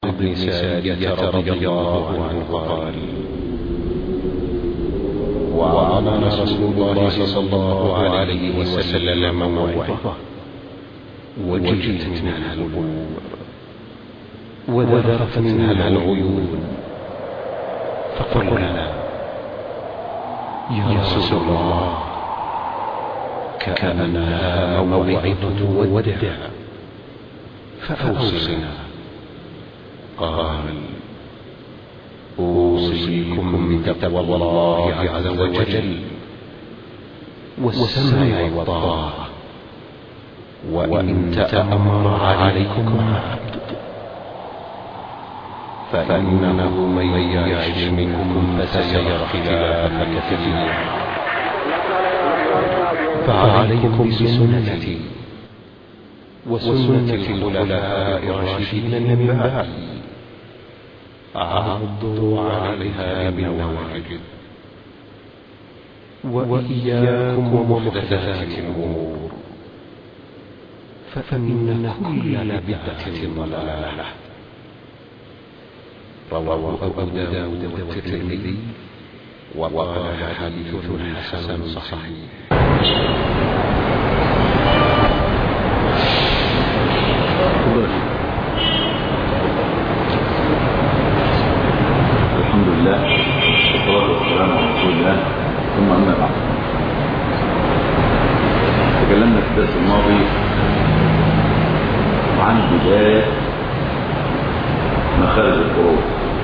بن سارية رضي الله عنه قال: وعظنا رسول الله صلى الله عليه وسلم موعظة وجلت منها القلوب وذرفت منها العيون، فقلنا: يا رسول الله، كأنها موعظة وداع، فأوصنا. قال: أوصيكم بتقوى الله عز وجل والسمع والطاعة، وإن تأمر عليكم عبد، فإنه من يعش منكم فسيرى اختلافا كثيرا، فعليكم بسنتي وسنة الخلفاء الراشدين من بعدي، عضوا عليها بالنواجذ، وإياكم ومحدثات الأمور، فإن كل بدعة ضلالة. رواه أبو داود والترمذي وقال حديث حسن صحيح. الحمد لله والصلاة والسلام على رسول الله، ثم أما بعد. تكلمنا في الدرس الماضي عن بداية مخارج الحروف،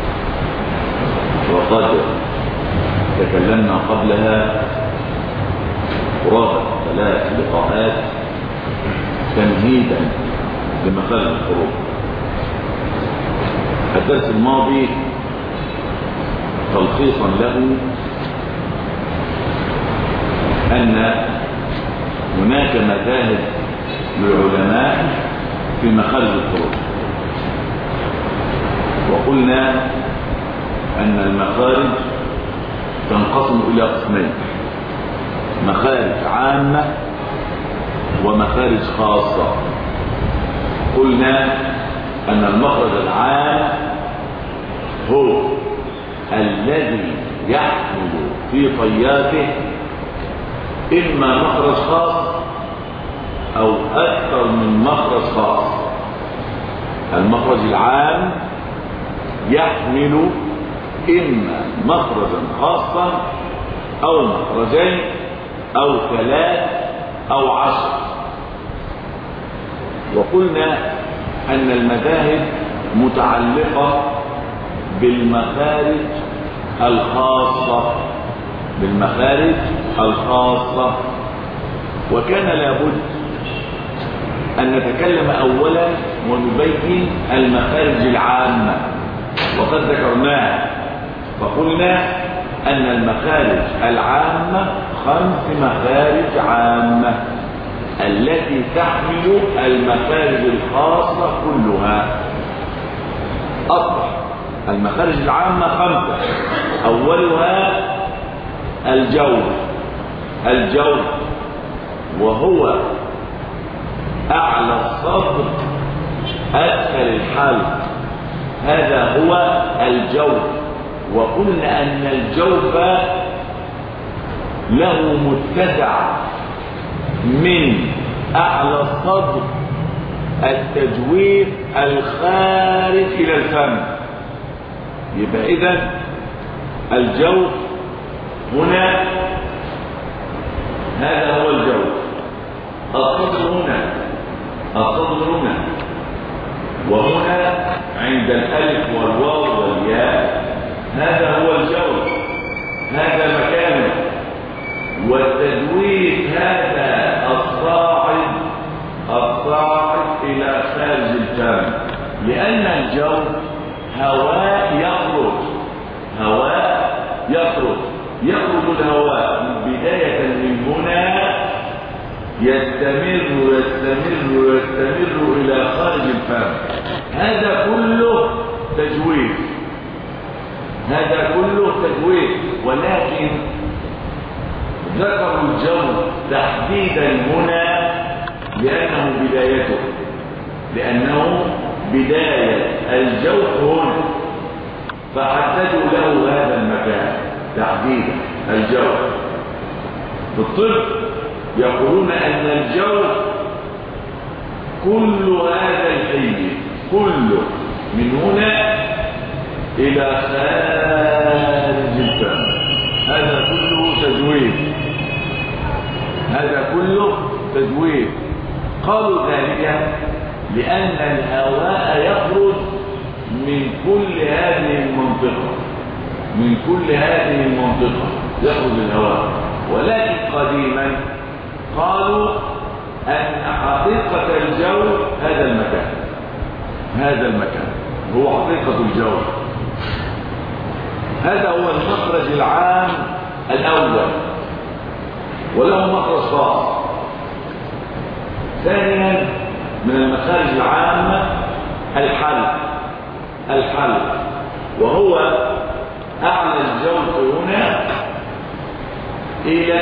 وقد تكلمنا قبلها قرابة 3 لقاءات تمهيدا لمخارج الحروف. الدرس الماضي تلخيصا له أن هناك مذاهب للعلماء في مخارج الحروف، وقلنا أن المخارج تنقسم إلى قسمين: مخارج عامة ومخارج خاصة. قلنا أن المخرج العام هو الذي يحمل في طياته إما مخرج خاص أو أكثر من مخرج خاص. المخرج العام يحمل إما مخرجا خاصا أو مخرجين أو 3 أو 10. وقلنا أن المذاهب متعلقة بالمخارج الخاصة، وكان لابد أن نتكلم أولا ونبين المخارج العامة، وقد ذكرناها. فقلنا أن المخارج العامة 5 مخارج عامة التي تحمل المخارج الخاصة كلها. أصبح المخارج العامة 5: أولها الجوف، وهو أعلى الصدر أسفل الحلق، هذا هو الجوف. وقلنا أن الجوف له متسع من أعلى الصدر التجويف الخارج إلى الفم. يبقى إذن الجوف هنا، هذا هو الجوف. الصدر هنا، وهنا عند الألف والواو والياء، هذا هو الجوف، هذا مكانه. والتجويف هذا الصاعد إلى خارج الفم، لأن الجوف هواء يخرج الهواء بداية من هنا يستمر إلى خارج الفم. هذا كله تجويف، ولكن ذكروا الجوف تحديدا هنا لأنه بداية الجوف هنا، فحددوا له هذا المكان تحديدا الجوف. في الطب يقولون أن الجوف كل هذا الحي كله من هنا إلى خارج الفم، هذا كله تجويف، هذا كله تجويف. قالوا ذلك لأن الهواء يخرج من كل هذه المنطقة، من كل هذه المنطقة يخرج الهواء. ولكن قديما قالوا أن حقيقة الجو هذا المكان، هذا المكان هو حقيقة الجو. هذا هو المخرج العام الأول، وله مخرج خاص. ثانيا من المخارج العامة الحلق، وهو أعلى الجوف هنا إلى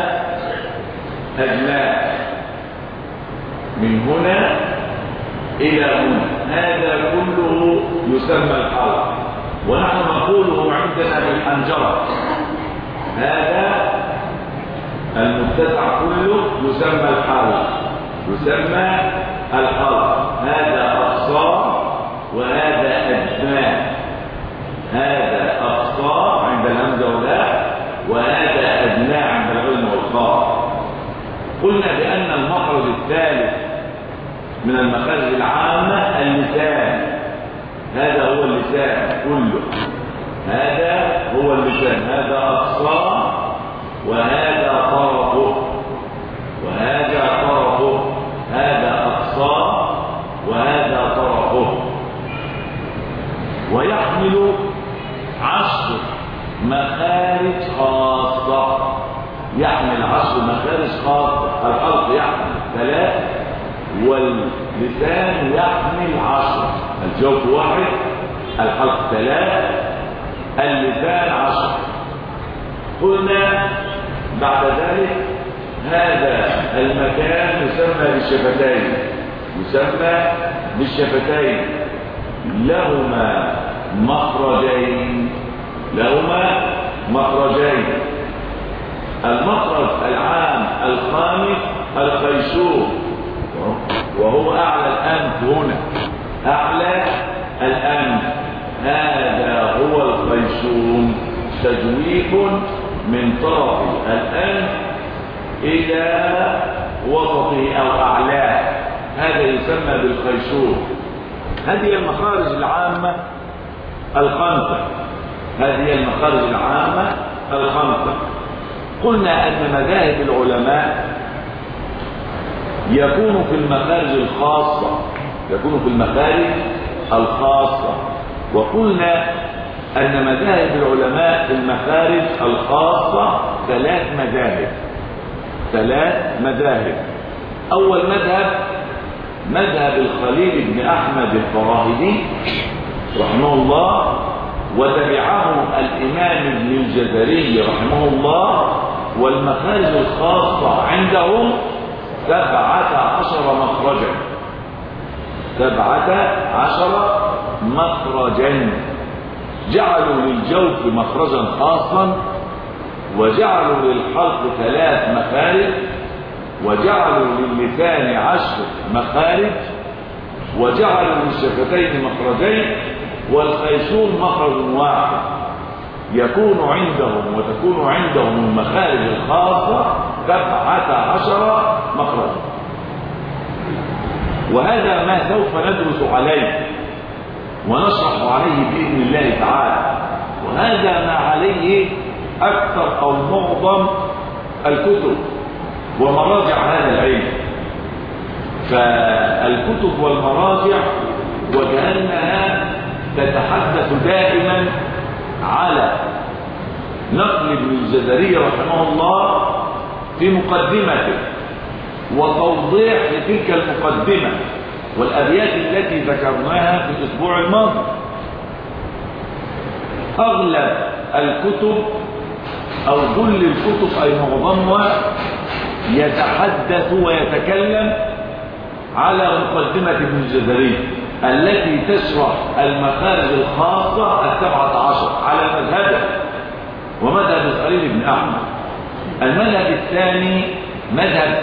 أجناب، من هنا إلى هنا، هذا كله يسمى الحلق. ونحن نقوله عندنا بالحنجرة، هذا المتسع كله يسمى الحلق، يسمى الحلق. هذا أقصى وهذا أدنى، هذا أقصى عند الهمزة والهاء، وهذا أدنى عند الغين والخاء. قلنا بأن المخرج الثالث من المخارج العامة اللسان، هذا هو اللسان كله، هذا هو اللسان، هذا أقصى وهذا طرفه، وهذا طرفه، هذا أقصى وهذا طرفه. ويحمل 10 مخارج خاصة، يحمل 10 مخارج خاصة. الحلق يحمل 3 واللسان يحمل 10. الجوف 1، الحلق 3، اللسان 10. قلنا بعد ذلك هذا المكان يسمى بالشفتين، يسمى بالشفتين، لهما مخرجين، لهما مخرجين. المخرج العام الخامس الخيشوم، وهو أعلى الأنف هنا، أعلى الأنف، هذا هو الخيشوم، تجويف من طرف الأنف إلى وسطه أو أعلاه، هذا يسمى بالخيشوم. هذه المخارج العامة الخمسة، هذه المخارج العامة الخمسة. قلنا أن مذاهب العلماء يكون في المخارج الخاصة، يكون في المخارج الخاصة. وقلنا أن مذاهب العلماء في المخارج الخاصة 3 مذاهب، 3 مذاهب. أول مذهب مذهب الخليل بن أحمد الفراهيدي رحمه الله، وتبعه الإمام ابن الجزري رحمه الله. والمخارج الخاصة عندهم 17 مخرجا، 17 مخرجا. جعلوا للجوف مخرجا خاصا، وجعلوا للحلق 3 مخارج، وجعلوا للسان 10 مخارج، وجعلوا للشفتين مخرجين، والخيشوم مخرج واحد. يكون عندهم وتكون عندهم المخارج الخاصة 17 مخرجا. وهذا ما سوف ندرس عليه ونشرح عليه بإذن الله تعالى، وهذا ما عليه أكثر أو معظم الكتب ومراجع هذا العلم. فالكتب والمراجع وكأنها تتحدث دائما على نقل ابن الجزري رحمه الله في مقدمته وتوضيح لتلك المقدمة والأبيات التي ذكرناها في الأسبوع الماضي. أغلب الكتب أو كل الكتب أي معظمها يتحدث ويتكلم على مقدمة ابن الجزري التي تشرح المخارج الخاصة 17 على مذهبه ومذهب الخليل بن أحمد. المذهب الثاني مذهب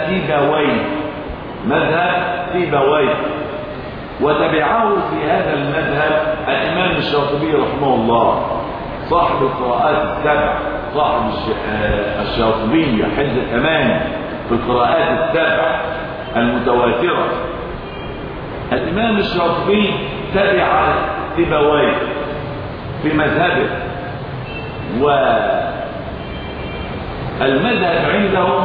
سيبويه، وتبعه في هذا المذهب الإمام الشاطبي رحمه الله صاحب القراءات السبع، صاحب الشاطبية حز الأمان في القراءات السبع المتواترة. الإمام الشاطبي تبع سيبويه في مذهبه، والمذهب عندهم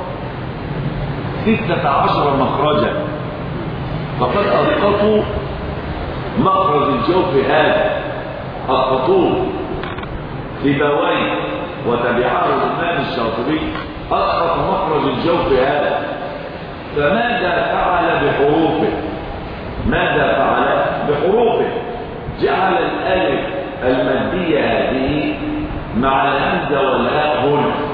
16 مخرجا، فقد أسقطوا مخرج الجوف هذا، أسقطوه سيبويه وتبعه الإمام الشاطبي، أسقط مخرج الجوف هذا. فماذا فعل بحروفه؟ جعل الألف المادية هذه مع الهمزة والهاء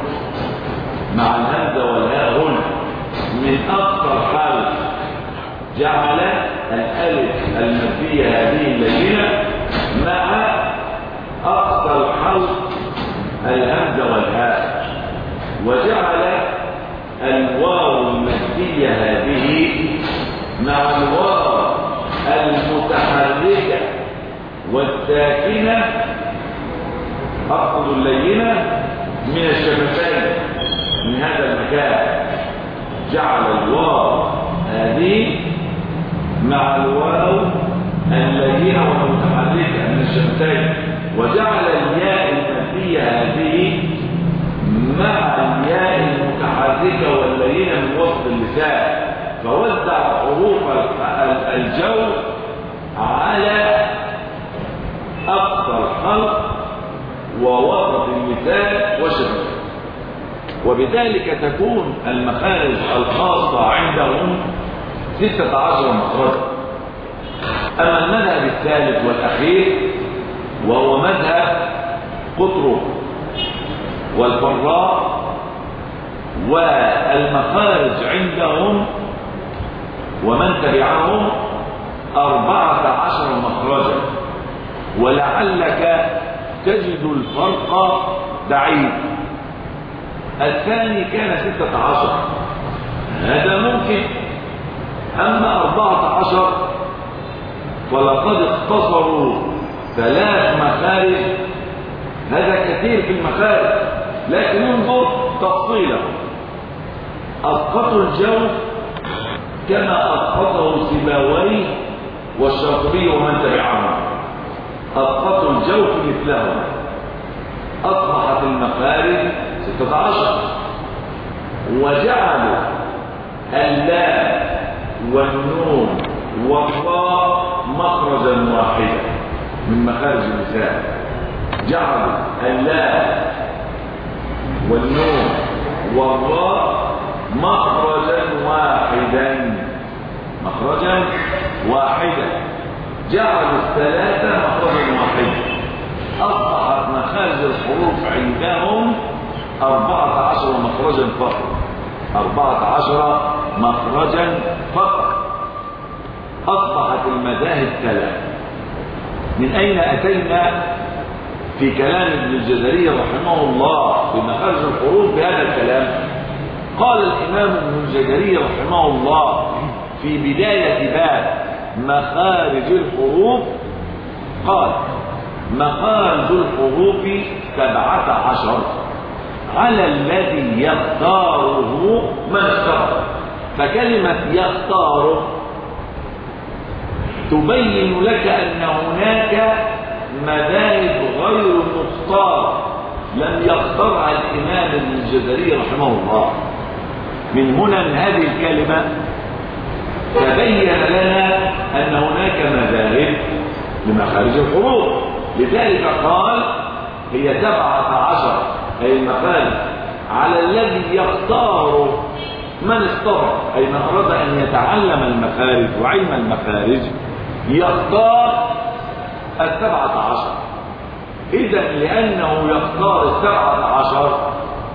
هنا، من أكثر حرف جعل الألف المادية هذه اللينة مع أكثر حرف الهمزة والهاء، وجعل الواو المادية هذه مع الواو المتحركة والساكنة أخذ اللينة من الشفتين من هذا المكان، جعل الواو هذه مع الواو اللينة والمتحركة من الشفتين، وجعل الياء المادية هذه مع الياء المتحركة واللينة من وسط اللسان، فوزع حروف الجو على أكثر حرف ووسط اللسان وشفتين، وبذلك تكون المخارج الخاصة عندهم 16 مخرجا. أما المذهب الثالث والأخير وهو مذهب قطرب والفراء، والمخارج عندهم ومن تبعهم 14 مخرجا، ولعلك تجد الفرق بعيد. الثاني كان 16، هذا ممكن. أما 14 فلقد اختصروا 3 مخارج، هذا كثير في المخارج، لكن انظر تفصيله. أسقطوا الجوف كما أسقطه سيبويه والشاطبي ومن تبعهم، أسقطوا الجوف مثلهم، أصبحت المخارج 16، وجعلوا اللام والنون والراء مخرجا واحدا من مخارج اللسان، جعلوا اللام والنون والراء مخرجا واحدا، جعلوا الثلاثة مخرجا واحدا، أصبحت مخارج الحروف عندهم 14 مخرجا فقط، 14 مخرجا فقط. أصبحت المذاهب 3. من أين أتينا في كلام ابن الجزري رحمه الله في مخارج الحروف بهذا الكلام؟ قال الإمام ابن الجزري رحمه الله في بداية باب مخارج الحروف، قال: مخارج الحروف 17 على الذي يختاره من اختار. فكلمة يختاره تبين لك أن هناك مذاهب غير مختار لم يخترها الإمام ابن الجزري رحمه الله. من هنا من هذه الكلمة تبين لنا أن هناك مذاهب لمخارج الحروف، لذلك قال هي 17 أي المخارج على الذي يختار من اصطبر، أي من أراد أن يتعلم المخارج وعلم المخارج يختار 17. إذا لأنه يختار 17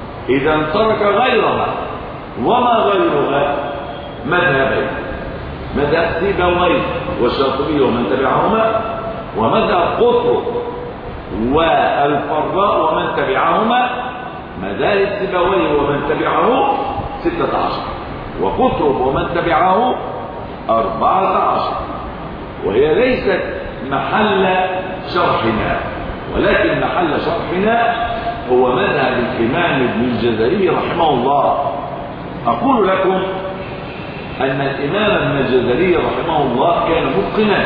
إذا ترك غيرها، وما غيرها مذهبين. مذهب سيبويه والشاطبي ومن تبعهما، ومذهب قطرب والفراء ومن تبعهما. مذاهب سيبويه ومن تبعه 16، وقطرب ومن تبعه 14، وهي ليست محل شرحنا، ولكن محل شرحنا هو مذهب الإمام ابن الجزري رحمه الله. أقول لكم أن الإمام ابن الجزري رحمه الله كان متقنا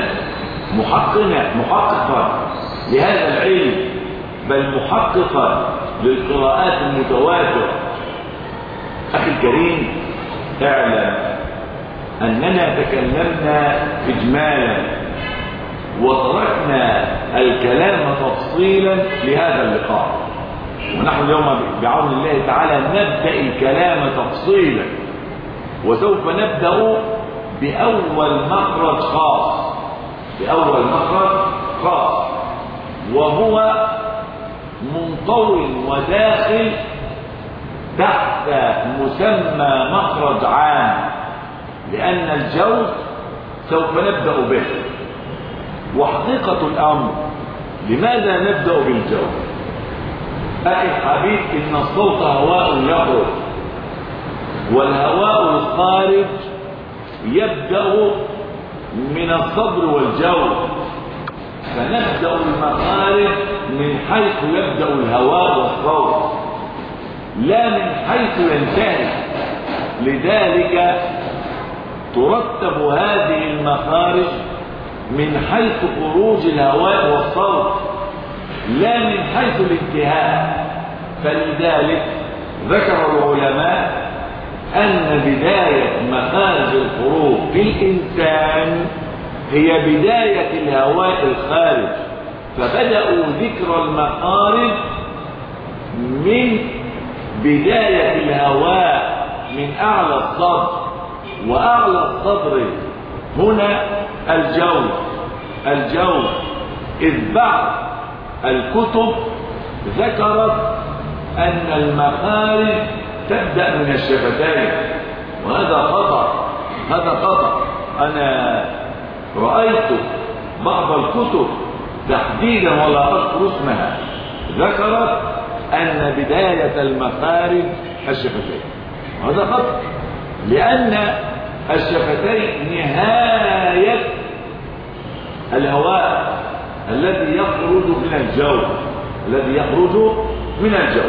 محققا لهذا العلم، بل محققا للقراءات المتواترة. أخي الكريم، اعلم أننا تكلمنا إجمالا وتركنا الكلام تفصيلا لهذا اللقاء، ونحن اليوم بعون الله تعالى نبدأ الكلام تفصيلا، وسوف نبدأ بأول مخرج خاص، وهو منطوي وداخل تحت مسمى مخرج عام، لأن الجوف سوف نبدأ به. وحقيقة الأمر لماذا نبدأ بالجوف؟ أخي الحبيب، إن الصوت هواء يخرج، والهواء الخارج يبدأ من الصدر والجوف، فنبدأ المخارج من حيث يبدأ الهواء والصوت، لا من حيث ينتهي. لذلك ترتب هذه المخارج من حيث خروج الهواء والصوت، لا من حيث الانتهاء. فلذلك ذكر العلماء أن بداية مخارج الحروف في الإنسان هي بداية الهواء الخارج، فبدأوا ذكر المخارج من بداية الهواء من أعلى الصدر، وأعلى الصدر هنا الجوف. إذ بعض الكتب ذكرت أن المخارج تبدأ من الشفتين، وهذا خطأ. أنا رأيت بعض الكتب تحديدا ولا أذكر اسمها ذكرت أن بداية المخارج الشفتين، وهذا خطأ، لأن الشفتين نهاية الهواء الذي يخرج من الجوف.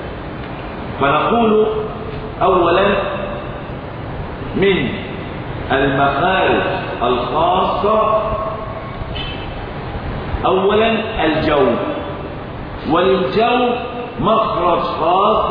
فنقول أولا من المخارج الخاصة أولا الجوف، وللجوف مخرج خاص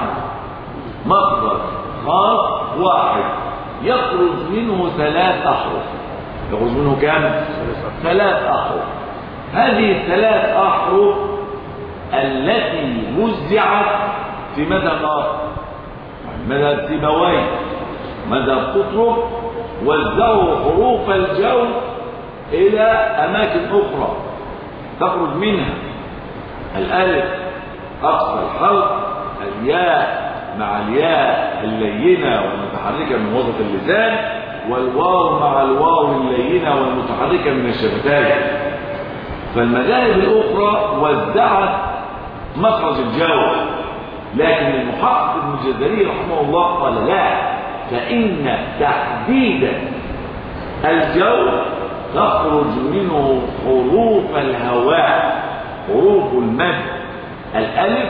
واحد يخرج منه 3 أحرف. يخرج منه كم؟ 3 أحرف. هذه 3 أحرف التي وزعت في مذهب سيبويه، مذهب قطرب، وزعوا حروف الجوف إلى أماكن أخرى تخرج منها الألف أقصى الحلق، الياء مع الياء اللينة والمتحركة من وسط اللسان، والواو مع الواو اللينة والمتحركة من الشفتين. فالمذاهب الأخرى وزعت مخرج الجوف، لكن المحقق ابن الجزري رحمه الله قال لا، فإن تحديد الجوف تخرج منه حروف الهواء، حروف المد، الألف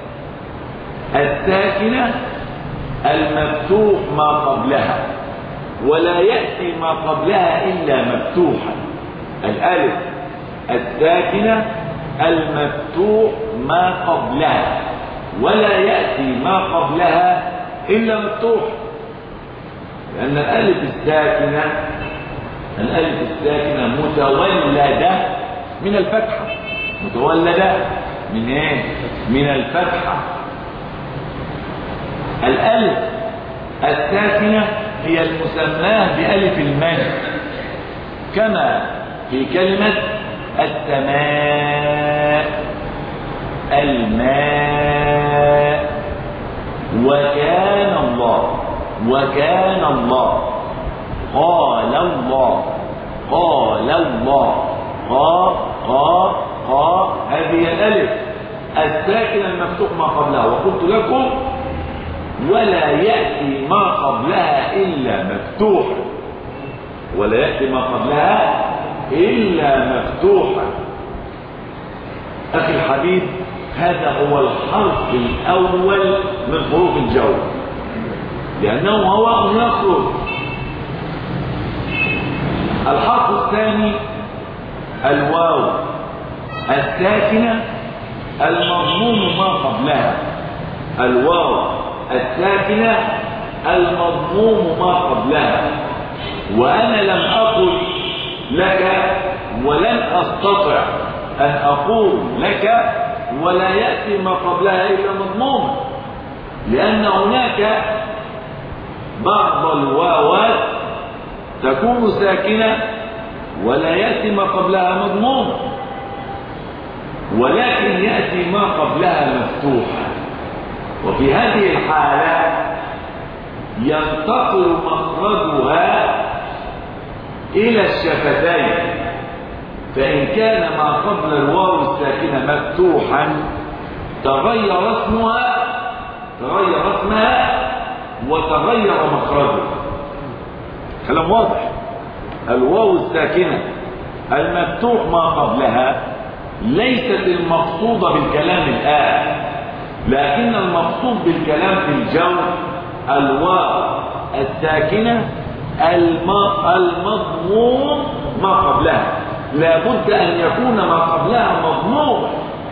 الساكنة المفتوح ما قبلها، ولا يأتي ما قبلها إلا مفتوحا. الألف الساكنة المفتوح ما قبلها، ولا يأتي ما قبلها إلا مفتوح، لأن الألف الساكنة متولدة من الفتحة. متولدة من ايه؟ من الفتحة. الألف الساكنة هي المسماة بألف المد، كما في كلمة السماء، الماء، وكان الله. قال الله، قال الله، قا هذه الألف الساكنة المفتوح ما قبلها. وقلت لكم ولا يأتي ما قبلها إلا مفتوحا، ولا يأتي ما قبلها إلا مفتوحا. أخي الحبيب، هذا هو الحرف الأول من حروف الجر، لأنه هواء يخرج. الحرف الثاني الواو الساكنة المضموم ما قبلها، الواو الساكنة المضموم ما قبلها. وأنا لم أقل لك ولن أستطع أن أقول لك ولا يأتي ما قبلها إلا مضموما، لأن هناك بعض الواوات تكون ساكنة ولا يأتي ما قبلها مضموما، ولكن يأتي ما قبلها مفتوحا. وفي هذه الحالة ينتقل مخرجها إلى الشفتين، فإن كان ما قبل الواو الساكنة مفتوحا تغير اسمها وتغير مخرجها. كلام واضح. الواو الساكنة المفتوح ما قبلها ليست المقصودة بالكلام الآن، لكن المقصود بالكلام في الجو الواو الساكنة المضموم ما قبلها. لا بد أن يكون ما قبلها مضموم،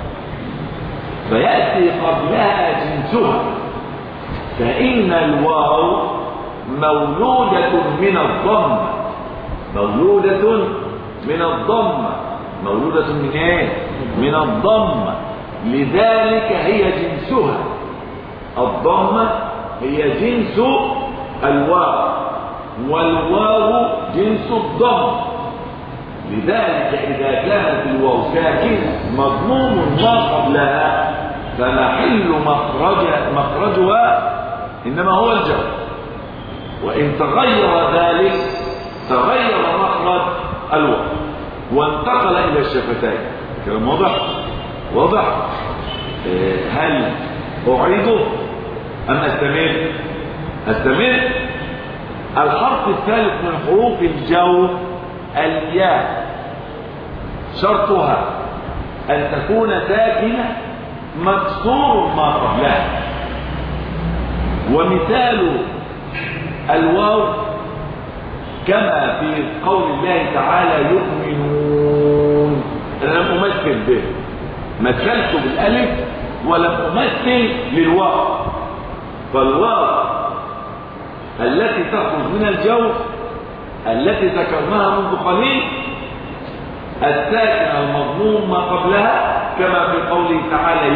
فيأتي قبلها جنسها. فإن الواو مولودة من الضمة، مولودة من الضمة، مولودة من ايه؟ من الضمة، لذلك هي جنسها. الضمة هي جنس الواو، والواو جنس الضم. لذلك إذا كانت الواو ساكنة مضموم ما قبلها فمحل مخرجها إنما هو الجر. وإن تغير ذلك تغير مخرج الواو وانتقل إلى الشفتين. كلام واضح؟ واضح؟ هل أعيده أم أستمر؟ أستمر. الحرف الثالث من حروف الجر الياء، شرطها أن تكون ساكنة مكسور ما قبلها. ومثال الواو كما في قول الله تعالى يؤمنون، أنا لم أمثل به، مثلت بالألف ولم أمثل للواو. فالواو التي تخرج من الجوف التي ذكرناها منذ قليل الساكن المضموم ما قبلها، كما في قوله تعالى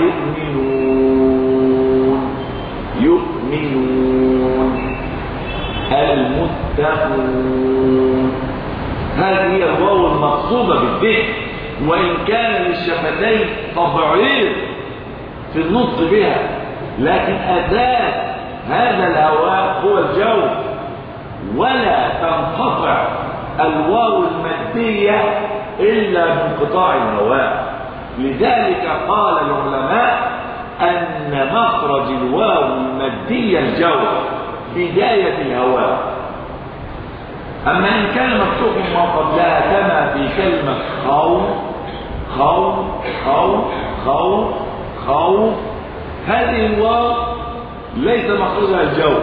يؤمنون، يؤمنون المتقون. هذه هي الواو المقصودة بالذكر، وإن كان للشفتين تضعيف في النطق بها، لكن أساس هذا الهواء هو الجو، ولا تنقطع الواو المادية إلا بانقطاع الهواء. لذلك قال العلماء أن مخرج الواو المادية الجو بداية الهواء. أما إن كان مفتوح ما قبلها كما في كلمة خوف، خوف خوف خوف خوف، هذه الواو ليس مخرجها الجو،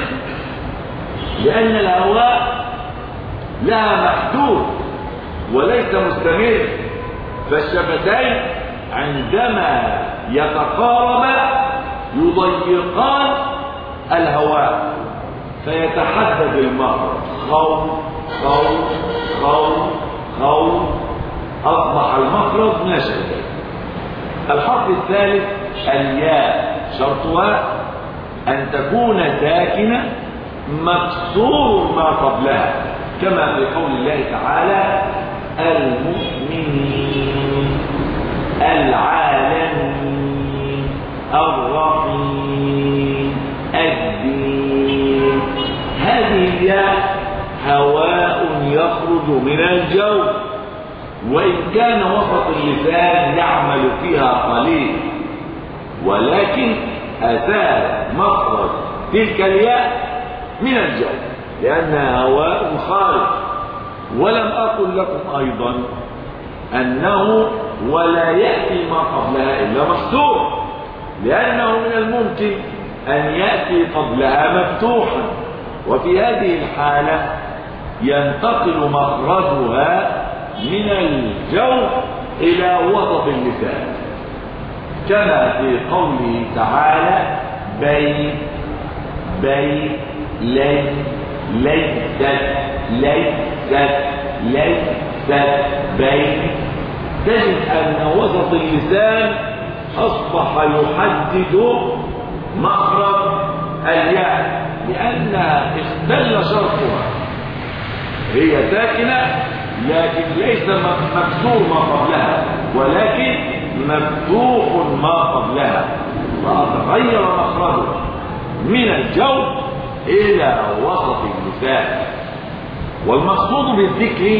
لأن الهواء لها محدود وليس مستمر. فالشفتين عندما يتقاربا يضيقان الهواء فيتحدد المخرج. خوف خوف خوف خوف، أصبح المخرج من الشفتين. الحرف الثالث الياء، شرطها أن تكون ساكنة مكسور ما قبلها، كما في قول الله تعالى المؤمنين العالمين الرحيم الدين. هذه الياء هواء كان وسط اللسان يعمل فيها قليل، ولكن أتى مخرج تلك الياء من الجوف لأنها هواء خارج. ولم أقل لكم أيضا أنه ولا يأتي ما قبلها إلا مفتوح، لأنه من الممكن أن يأتي قبلها مفتوحا، وفي هذه الحالة ينتقل مخرجها من الجوف إلى وسط اللسان، كما في قوله تعالى بي بي لي ليست ليست ليست بي. تجد أن وسط اللسان أصبح يحدد مخرج الياء لأنها اختل شرطها، هي ساكنة لكن ليس مكسور ما قبلها ولكن مفتوح ما قبلها، فتغير مخرجها من الجوف إلى وسط اللسان. والمقصود بالذكر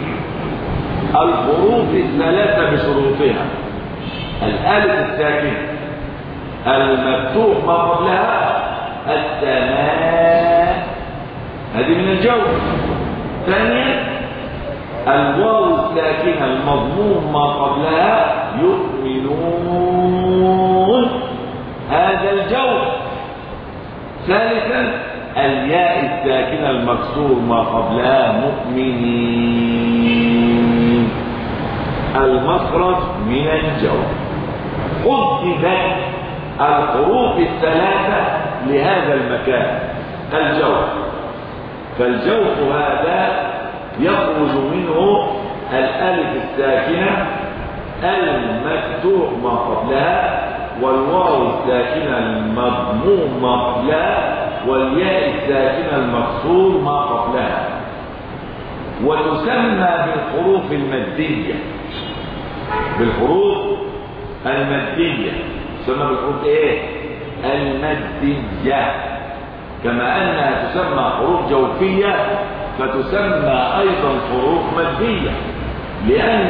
الحروف الثلاثة بشروطها: الألف الساكنة، المفتوح ما قبلها، التمام هذه من الجوف. ثانيا الواو الساكنة المضموم ما قبلها يؤمنون، هذا الجوف. ثالثا الياء الساكنة المكسور ما قبلها مؤمنين، المخرج من الجوف. حددت الحروف الثلاثة لهذا المكان الجوف، فالجوف هذا يخرج منه الألف الساكنة المفتوح ما قبلها، والواو الساكنة المضموم ما قبلها، والياء الساكنة المكسور ما قبلها. وتسمى بالحروف المادية، بالحروف المادية تسمى بالحروف ايه؟ المادية، كما أنها تسمى حروف جوفية فتسمى أيضا حروف مادية، لأن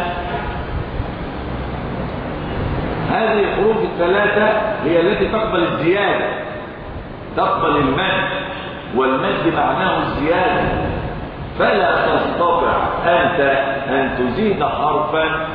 هذه الحروف الثلاثة هي التي تقبل الزيادة، تقبل المد، والمد معناه الزيادة، فلا تستطيع أنت أن تزيد حرفا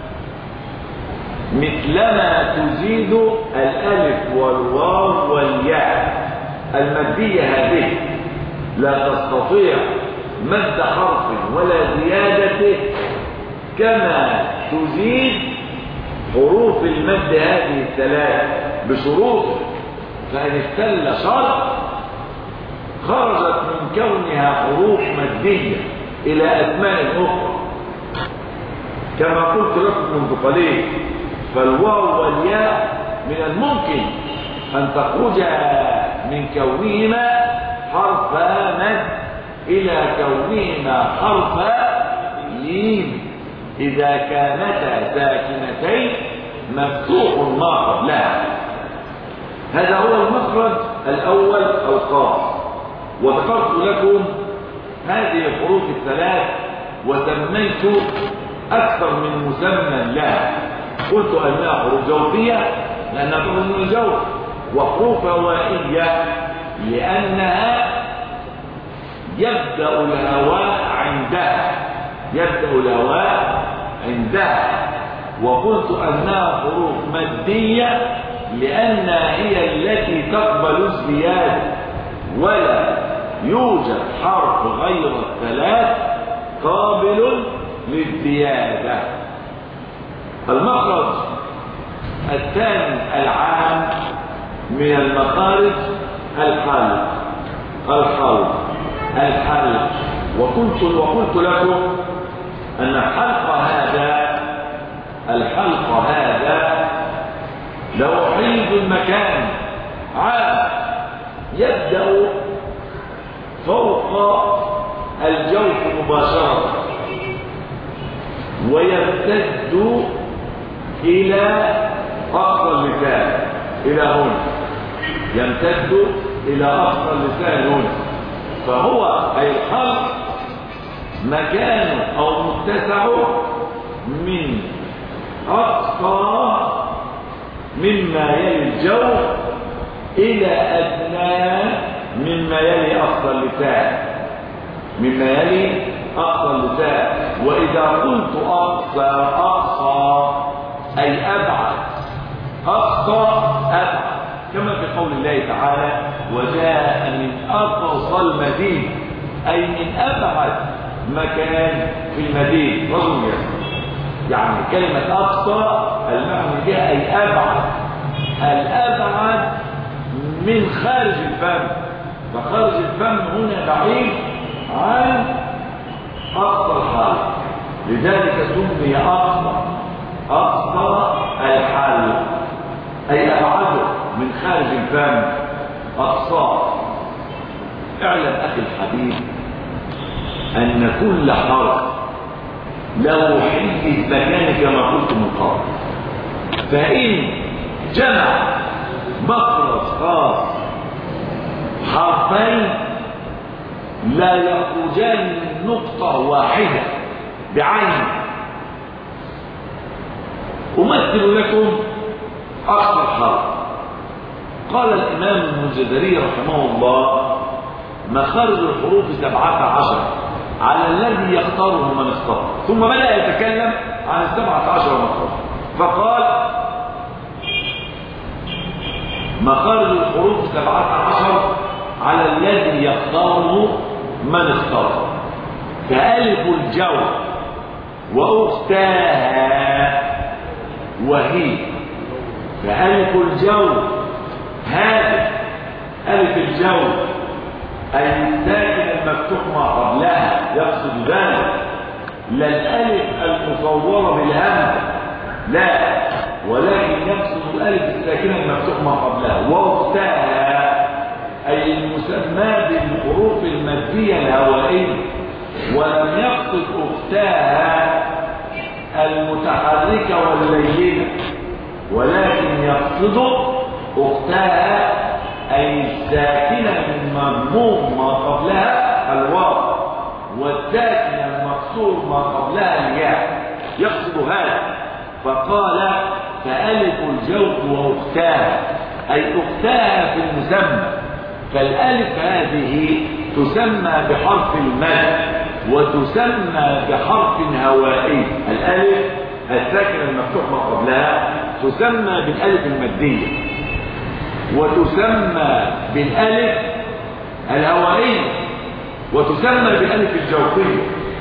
مثلما تزيد الألف والواو والياء المادية هذه، لا تستطيع مد حرف ولا زيادته كما تزيد حروف المد هذه الثلاث بشروط. فإن اختل شرط خرجت من كونها حروف مادية إلى أثمان أخرى، كما قلت لكم منذ قليل. فالواو والياء من الممكن أن تخرج من كونهما حرف مد إلى كونهما حرف لين إذا كانتا ساكنتين مفتوح ما قبلها. هذا هو المخرج الأول الخاص. وذكرت لكم هذه الحروف الثلاث وسميت أكثر من مسمى لها. قلت أنها حروف جوفية لأنها تخرج من الجوف، وحروف هوائية لأنها يبدأ الهواء عندها، يبدأ الهواء عندها. وقلت أنها حروف مادية لأنها هي التي تقبل الزيادة، ولا يوجد حرف غير الثلاث قابل للزيادة. المخرج الثاني العام من المخارج الحلق، الحلق، الحلق. وقلت لكم أن الحلق هذا له حيز المكان عام، يبدأ فوق الجوف مباشرة ويمتد إلى أقصى اللسان، إلى هنا، يمتد إلى أقصى اللسان هنا. فهو أي الحلق مكان أو متسع من أقصى مما يلي الجوف إلى أدنى مما يلي أقصى اللسان، مما يلي أقصى اللسان. وإذا قلت أقصى أي أبعد، أقصى أبعد، كما في قول الله تعالى وجاء من أقصى المدينة، أي من أبعد مكان في المدينة رجل يسمع. يعني كلمة أقصى المعنى بها أي أبعد، الأبعد من خارج الفم، فخارج الفم هنا بعيد عن أقصى الحلق، لذلك سمي أقصى الحلق أي أبعده من خارج الفم، أقصاه. اعلم أخي الحبيب أن كل حرف له حيز مكان كما قلت من قبل، فإن جمع مخرج خاص حرفين لا يخرجان من نقطة واحدة بعين. أمثل لكم أقصى الحرف. قال الإمام الجزري رحمه الله مخارج الحروف 17 على الذي يختاره من اختار، ثم بدأ يتكلم عن 17 مخرج فقال مخارج الحروف 17 على الذي يختاره من اختاره، فألف الجو وأختاها وهي، فألف الجو هذا ألف الجو أي الساكن المفتوح ما قبلها، يقصد ذلك لا الألف المصورة بالهمزة لا، ولكن يقصد الألف الساكنة المفتوح ما قبلها. وأختاها أي المسمى بالحروف المادية الهوائية، ولم يقصد أختاها المتحركة واللينة، ولكن يقصد أختاها أي الساكنة من مضموم ما قبلها الواو، والساكنة المكسور ما قبلها الياء، يقصد هذا. فقال فألف الجوف وأختاها أي أختاها في المسمى، فالألف هذه تسمى بحرف المد وتسمى بحرف هوائي. الألف الساكنة المفتوح ما قبلها تسمى بالألف المادية، وتسمى بالألف الهوائية، وتسمى بالألف الجوفية.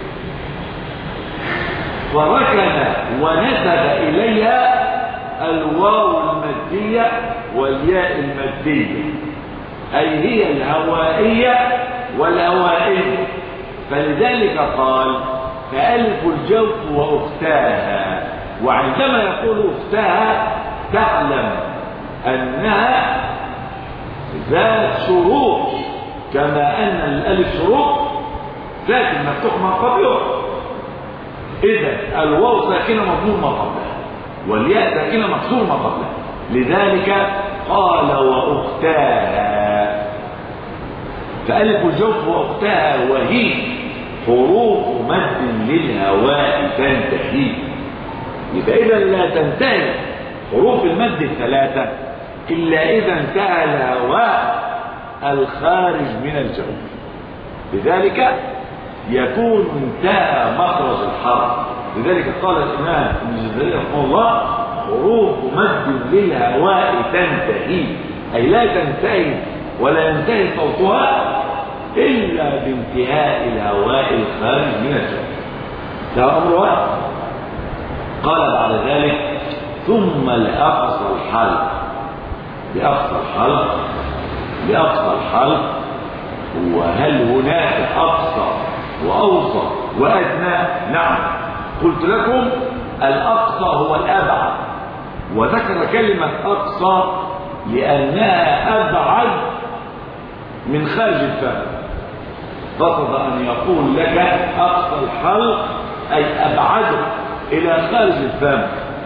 فركن ونسب إليها الواو المادية والياء المادية، أي هي الهوائية والهوائية، فلذلك قال فألف الجوف وأختاها. وعندما يقول أختاها تعلم أنها ذات شروط، كما أن الألف شروط ساكن مفتوح ما قبله، إذا الواو ساكنة مضموم ما قبلها، والياء ساكنة مكسور ما قبلها، لذلك قال وأختاها. فألف الجوف وأختاها وهي حروف مد للهواء تنتهي. يبقى إذا لا تنتهي حروف المد الثلاثة إلا إذا انتهى الهواء الخارج من الجوف، لذلك يكون انتهى مخرج الحرف. لذلك قال الإمام ابن الجزري رحمه الله حروف مد للهواء تنتهي، أي لا تنتهي ولا ينتهي صوتها إلا بانتهاء الهواء الخارج من الجوف. ده أمر واحد. قال بعد ذلك ثم لأقصى الحلق، لأقصى الحلق، لأقصى الحلق. وهل هناك أقصى وأوسط وأدنى؟ نعم، قلت لكم الأقصى هو الأبعد، وذكر كلمة أقصى لأنها أبعد من خارج الفم، قصد أن يقول لك أقصى الحلق أي أبعده إلى خارج الفم،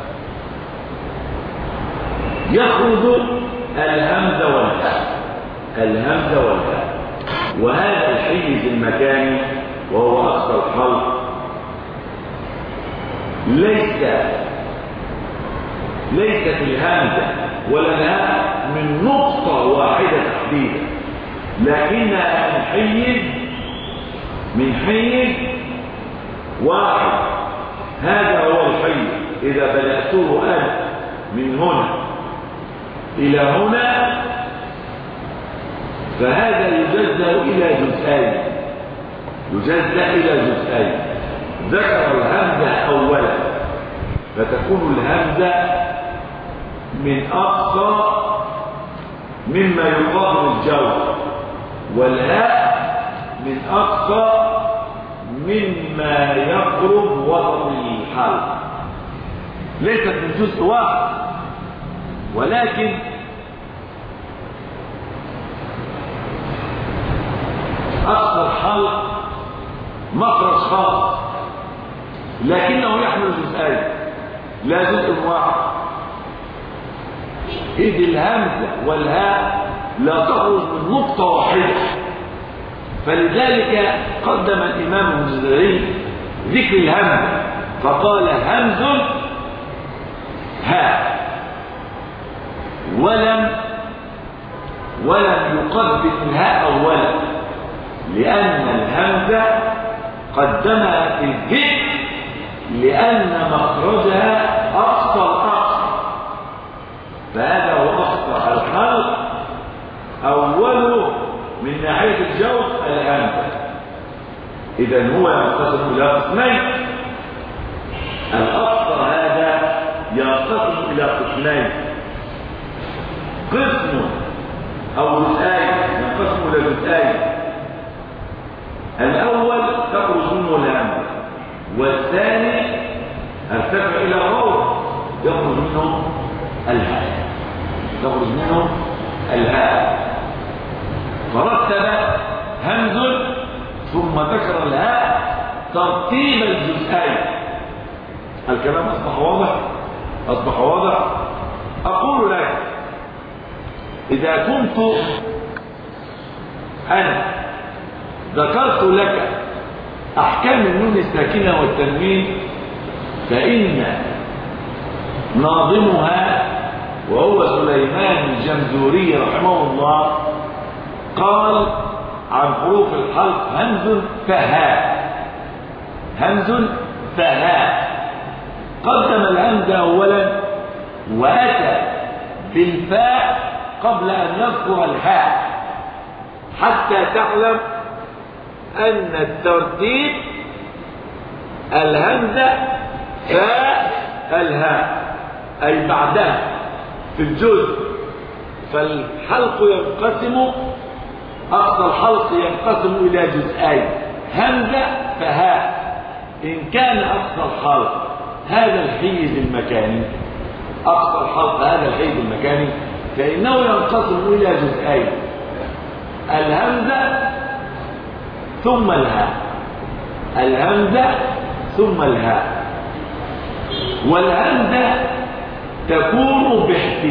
يخرج الهمزة والهاء، الهمزة والهاء، وهذا الحيز المكاني وهو أقصى الحلق ليست الهمزة ولا الهاء من نقطة واحدة تحديدا، لكنها من حيز واحد. هذا هو الحيز. إذا بدأته أنا من هنا إلى هنا فهذا يجزأ إلى جزئين. ذكر الهمزة أولا فتكون الهمزة من أقصى مما يقابل الجوف، والهاء من أقصى مما يقرب وسط الحلق. ليست من جزء واحد، ولكن أقصى الحلق مخرج خاص، لكنه يحمل جزئين لا جزء واحد. إذ الهمزة والهاء لا تخرج من نقطة واحدة، فلذلك قدم الإمام الجزري ذكر الهمزة فقال همز هاء، ولم يقدم الهاء أولا، لأن الهمزة قدمها في الذكر لأن مخرجها أقصى الأقصى، فهذا هو أقصى الحلق. أوله من ناحية الجوف الهمزة. إذا هو ينقسم إلى قسمين. الأقصى هذا ينقسم إلى قسمين، قسم أو جزئين ينقسم إلى جزئين. الأول تخرج منه الهمزة، والثاني ارتفع إلى الروض يخرج منه الهاء. فرتب همز ثم ذكر الهاء ترتيب الجزئين. الكلام أصبح واضح. أقول لك إذا كنت أنا ذكرت لك أحكام النون الساكنة والتنوين، فإن ناظمها وهو سليمان الجمزوري رحمه الله قال عن حروف الحلق همز فهاء. قدم الهمزة أولا وأتى بالفاء قبل أن يذكر الهاء، حتى تعلم أن الترتيب الهمزة فاء الهاء أي بعدها في الجزء. فالحلق ينقسم، أقصى الحلق ينقسم إلى جزئين، همزة فهاء. إن كان أقصى الحلق هذا الحيز المكاني، أقصى الحلق هذا الحيز المكاني، فإنه ينقسم إلى جزئين، الهمزة ثم الهاء، الهمزة ثم الهاء. والهمزة تكون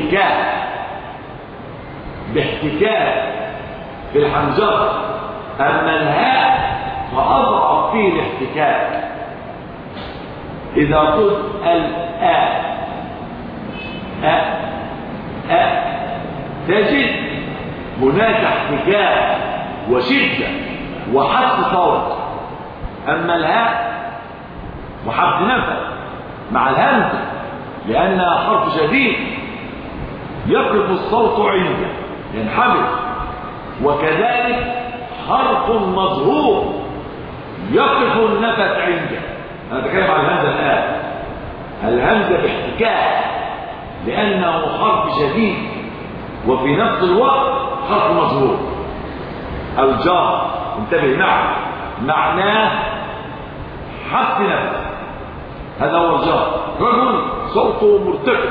باحتكاك في الحنجرة، أما الهاء فأضعف فيه الاحتكاك. إذا قلت الآ تجد هناك احتكاك وشدة وحبس صوت. أما الهاء وحبس نفس مع الهمزة لأنها حرف شديد يقف الصوت عنده ينحبس، وكذلك حرف مظهور يقف النفس عنده. أنا أتكلم عن الهمزة الآن. الهمزة باحتكاك لأنه حرف شديد وفي نفس الوقت حرف مظهور. الجار انتبه معه معناه حبس نفس، هذا هو الجار. رجل صوته مرتفع،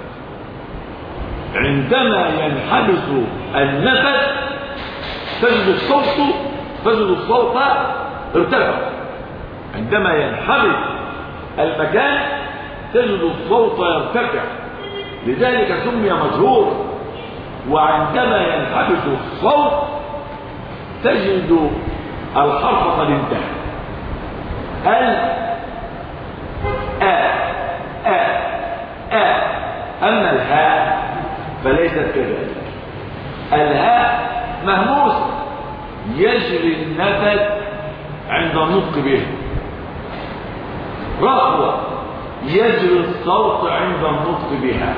عندما ينحبس النفس تجد الصوت ارتفع. عندما ينحبس المكان تجد الصوت يرتفع، لذلك سمي مجهور. وعندما ينحبس الصوت تجد الحرف قد انتهى. كذلك. الهاء مهموسة يجري النفس عند النطق به، رخوة يجري الصوت عند النطق بها.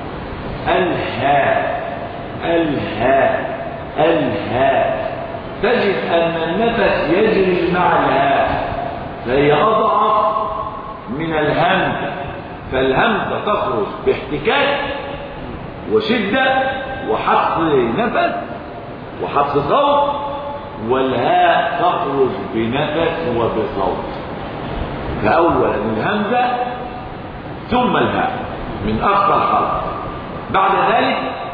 الهاء الهاء الهاء، تجد أن النفس يجري مع الهاء، فهي أضعف من الهمزة، فالهمزة تخرج باحتكاك وشدة وحبس نفس وحبس صوت، والهاء تخرج بنفس وبصوت. فأولا الهمزة ثم الهاء من أقصى الحرف. بعد ذلك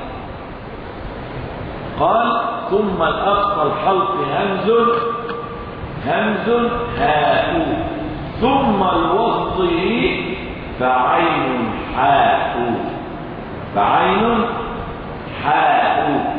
قال ثم الأقصى الحلق همز همز هاء، ثم الوسطه فعين حاء فعين حاء.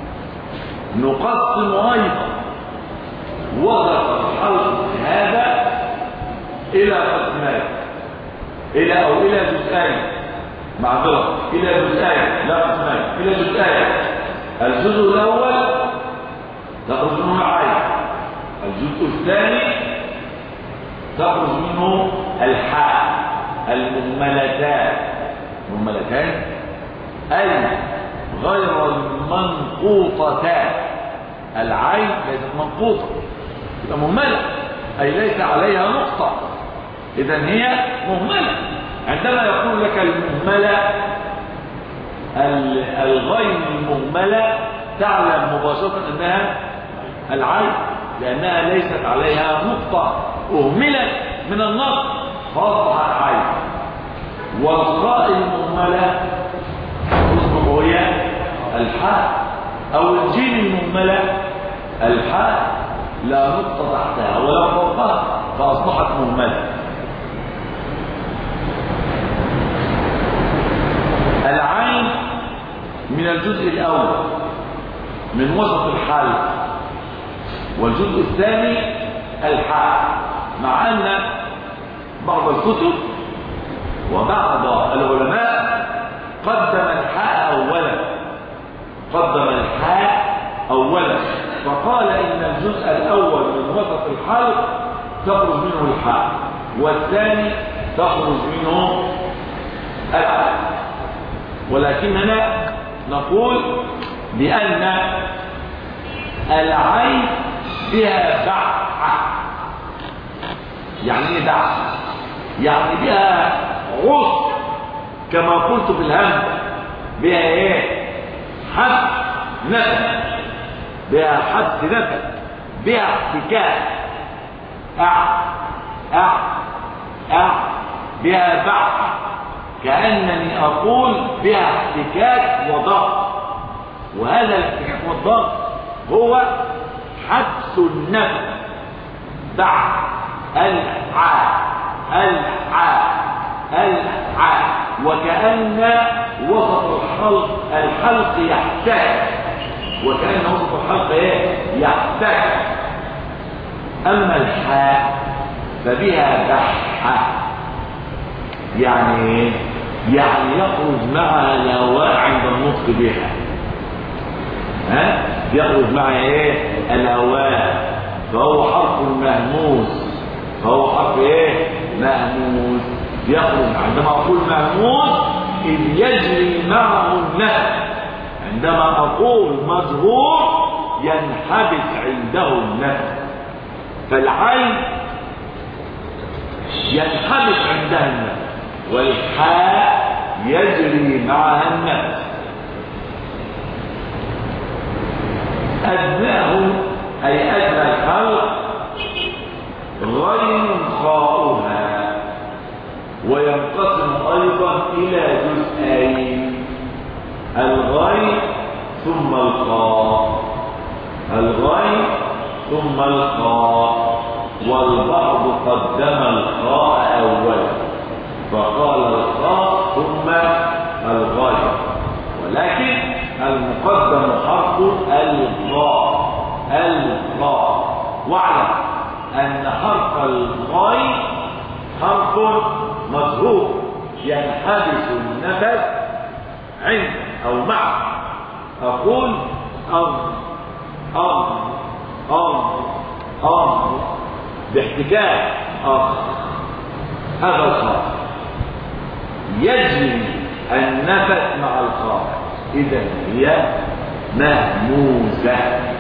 نقسم أيضا وسط الحلق هذا إلى قسمين، إلى جزئين، معذرة إلى جزئين لا قسمين، إلى جزئين. الجزء الأول تخرج منه العين، الجزء الثاني تخرج منه الحاء المهملتان أي غير المنقوطتان. العين ليست منقوطة، تبقى مهملة، أي ليس عليها نقطة، إذن هي مهملة. عندما يقول لك المهملة الغين المهملة تعلم مباشرة أنها العين، لأنها ليست عليها نقطة، أهملت من النطق فأصبحت عين. والخاء المهملة تصبح هي الحاء، أو الجيم المهملة الحاء لا نقطة تحتها ولا فوقها فأصبحت مهملة. العين من الجزء الأول من وسط الحلق، والجزء الثاني الحاء، مع أن بعض الكتب وبعض العلماء قدم الحاء أولا، فقال إن الجزء الأول من وسط الحلق تخرج منه الحاء، والثاني تخرج منه الحاء. ولكننا نقول بأن العين بها بعثة. يعني ايه بعثة؟ يعني بها غصن، كما قلت في الهمزة بها ايه؟ حبس نفس، بها حبس نفس، بها احتكاك، بها بعثة، كأنني أقول بها احتكاك وضغط. وهذا الاحتكاك والضغط هو حبس النفس بعد العاء، وكأن وسط الحلق يحتاج، وكأن وسط الحلق يحتاج. أما الحاء فبها بحة، يعني يخرج معها الهواء عند النطق بها. يخرج معها الهواء، فهو حرف مهموس، مهموس يخرج. عندما أقول مهموس إذ يجري معه النفس، عندما أقول مجهور ينحبس عنده النفس، فالعين ينحبس عندها النفس، والحاء يجري معها النفس. أدناه أي أدنى الخلق غين خاؤها، وينقسم أيضا إلى جزئين: الغين ثم الخاء، الغين ثم الخاء. والبعض قدم الخاء أولا فقال الخاء ثم الغين، ولكن المقدم حرف الغاء. واعلم أن حرف الغين حرف مظهور ينحبس النفس عند أو مع أقول باحتكاك هذا الخاء يجري النفس مع الخاء، إذا هي مهموزة.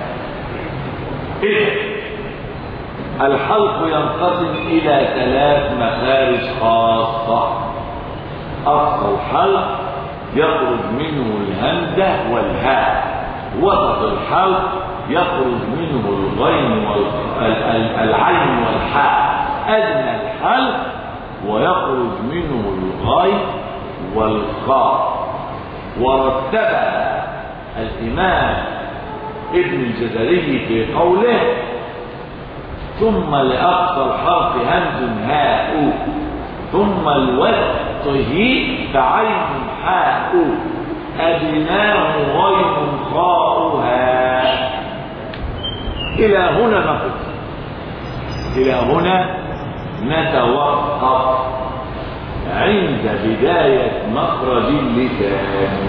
إذا الحلق ينقسم إلى 3 مخارج خاصة. أقصى الحلق يخرج منه الهمزة والهاء، وسط الحلق يخرج منه الغين والعين والحاء، أدنى الحلق ويخرج منه الغين والخاء. ورتبها الإمام ابن الجزري في قوله: ثم لأقصى الحلق همز هاء، ثم الوسطه فعين حاء، أدناه غين خاؤها. إلى هنا نقف، إلى هنا نتوقف عند بداية مخرج اللسان.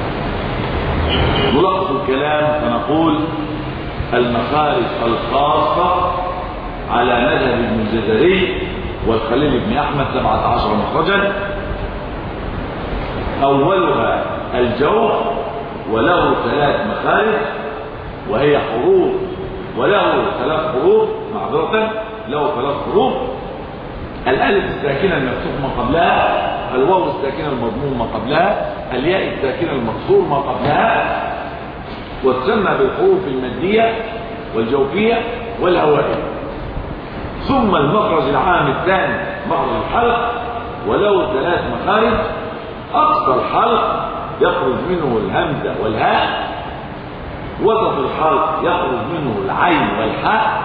نلخص الكلام فنقول: المخارج الخاصة على مذهب ابن الجزري والخليل بن أحمد 17 مخرجا. أولها الجوف وله 3 مخارج وهي حروف، وله 3 حروف، معذرة له 3 حروف: الألف الساكنة المفتوح ما قبلها، الواو الساكنة المضموم ما قبلها، الياء الساكنة المكسور ما قبلها، وتسمى بالحروف المادية والجوفية والهوائية. ثم المخرج العام الثاني مخرج الحلق وله 3 مخارج: أقصى الحلق يخرج منه الهمزة والهاء، وسط الحلق يخرج منه العين والحاء،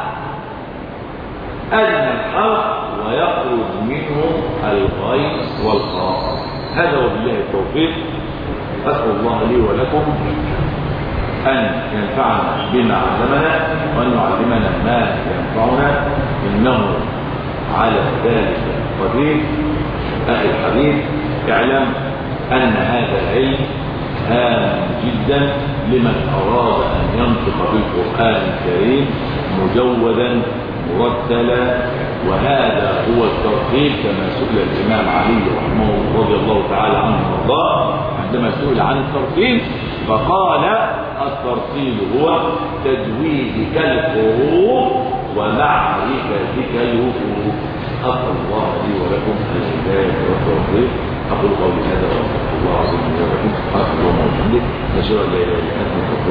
أدنى الحلق ويخرج منه الغين والخاء. هذا وبالله التوفيق. أسأل الله لي ولكم أن ينفعنا بما علمنا وأن يعلمنا ما ينفعنا، إنه على ذلك قدير. أخي الحبيب، اعلم أن هذا العلم هام جدا لمن أراد أن ينطق بالقرآن الكريم مجودا مرتلا، وهذا هو الترتيب كما سئل الإمام علي رضي الله تعالى عنه وارضاه عندما سئل عن الترتيب فقال: الترتيب هو تجويدك الحروف ومعرفتك الوقوف. أسأل الله لي ولكم الهداية والتوفيق. أقول قولي هذا وأستغفر الله العظيم لي ولكم. سبحانك اللهم وبحمدك، نشهد أن لا إله إلا أنت.